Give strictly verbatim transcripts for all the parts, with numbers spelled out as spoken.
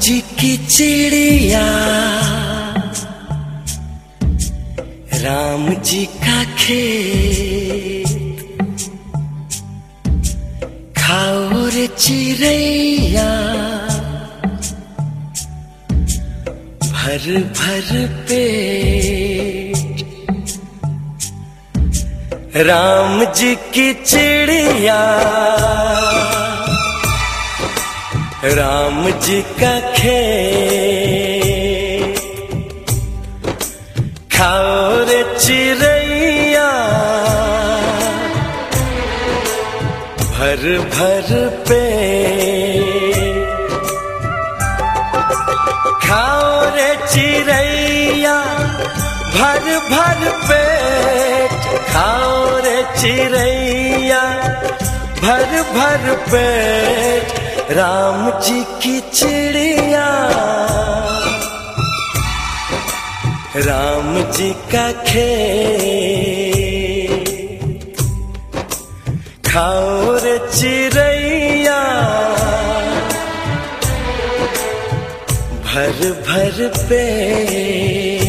जी की चिड़िया, राम जी का खेत, खाओ रे चिड़ैया भर भर पेट। राम जी की चिड़िया, राम जी का खेत, खाओ रे चिड़ैया भर भर पेट। खाओ रे चिड़ैया भर भर पेट, खाओ रे चिड़ैया भर भर पेट। राम जी की चिड़िया, राम जी का खेत, खाओ रे चिड़ैया भर भर पेट।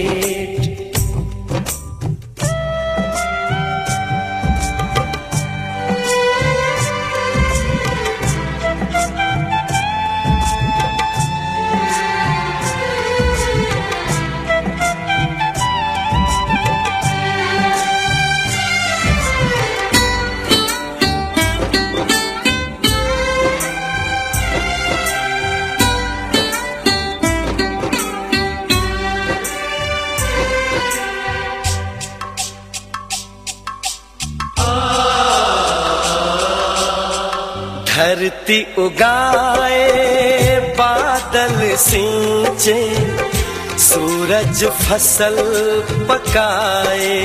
धरती उगाए बादल सींचे, सूरज फसल पकाए,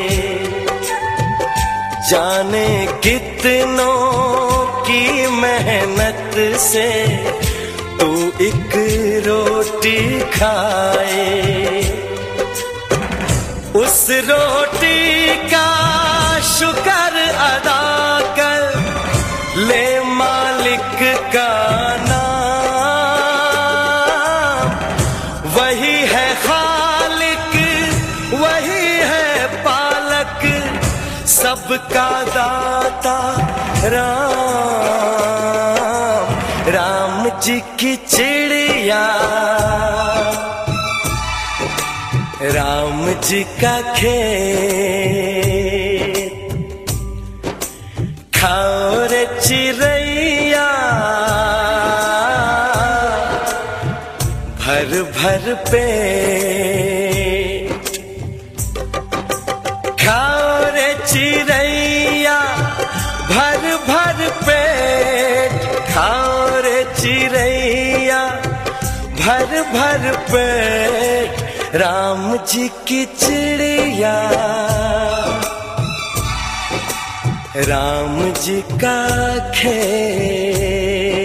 जाने कितनों की मेहनत से तू एक रोटी खाए। उस रोटी का शुक्र अदा कर ले मालिक का नाम। वही है खालिक, वही है पालक, सबका दाता राम। राम जी की चिड़िया, राम जी का खेत, खाओ रे चिड़ैया भर भर पेट। खाओ रे चिड़ैया भर भर पेट, खाओ रे चिड़ैया भर भर पेट। राम जी की चिड़िया, राम जी का खेत।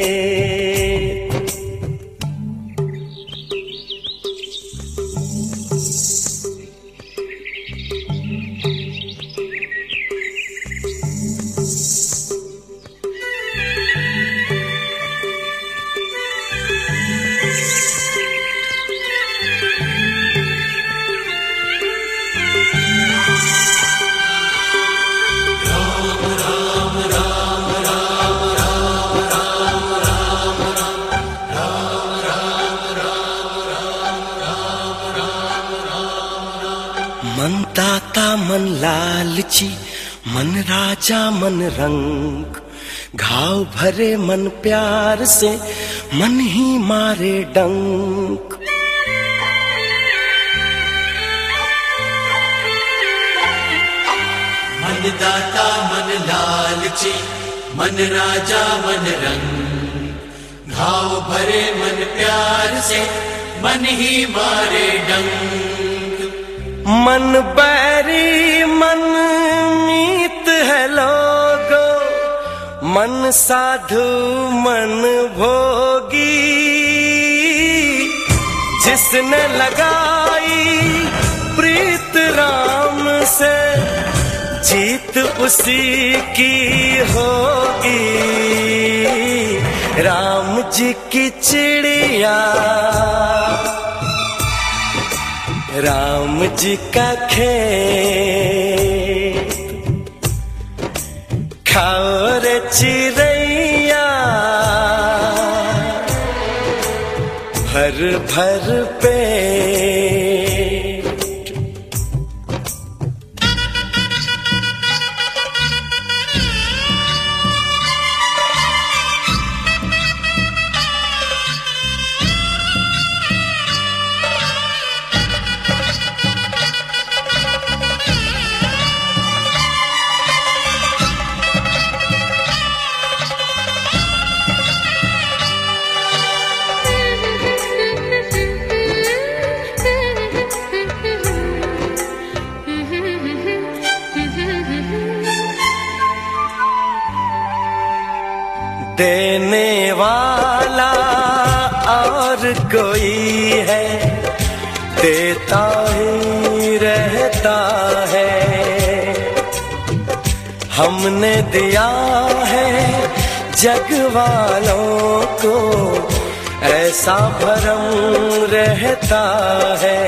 मन दाता मन लालची, मन राजा मन रंग, घाव भरे मन प्यार से, मन ही मारे डंक। मन दाता मन लालची, मन राजा मन रंग, घाव भरे मन प्यार से, मन ही मारे डंक। मन बैरी मन मीत है लोगो, मन साधु मन भोगी। जिसने लगाई प्रीत राम से, जीत उसी की होगी। राम जी की चिड़िया, राम जी का खेत, खाओ रे चिड़ैया भर भर पेट। देने वाला और कोई है, देता ही रहता है। हमने दिया है जग वालों को, ऐसा भरम रहता है।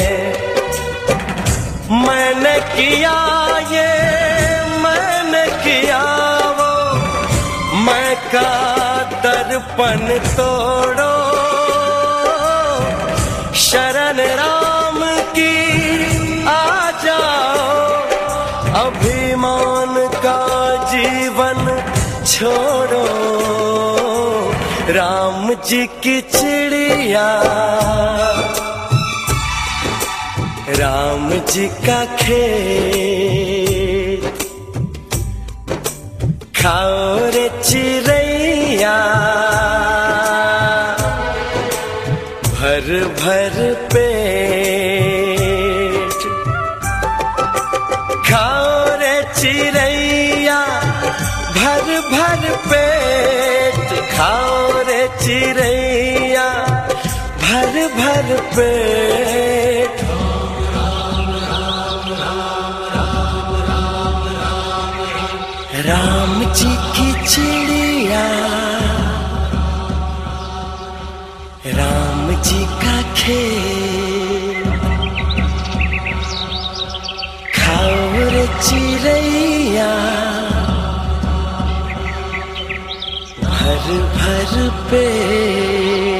मैंने किया ये, मैंने किया वो, मैं का दर्पण तोड़ो, शरण राम की आ जाओ, अभिमान का जीवन छोड़ो। राम जी की चिड़िया, राम जी का खेत, खाओ रे चिड़ैया भर भर पेट। खाओ रे चिड़ैया भर भर पेट, खाओ रे चिड़ैया भर भर पेट। राम जी की चिड़िया, राम जी का खेत, खाओ रे चिड़ैया भर भर पेट।